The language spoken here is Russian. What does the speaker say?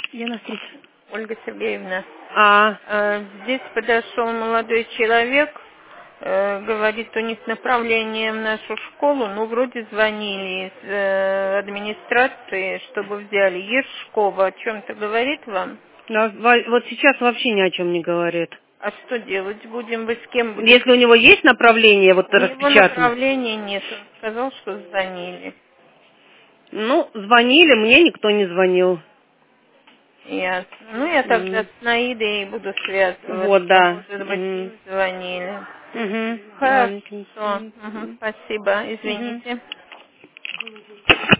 Я на встрече. Ольга Сергеевна, А, здесь подошел молодой человек, говорит, у них направление в нашу школу, ну, вроде звонили из администрации, чтобы взяли. Ершкова о чем-то говорит вам? вот сейчас вообще ни о чем не говорит. А что делать будем? Вы с кем будете? Если у него есть направление вот У него распечатано, направления нет, он сказал, что звонили. ну, звонили, мне никто не звонил. Ясно. Ну, я тогда с Наидой буду связываться. Вот, да. Может быть, им звонили. Угу. Хорошо. Спасибо. Угу. Извините.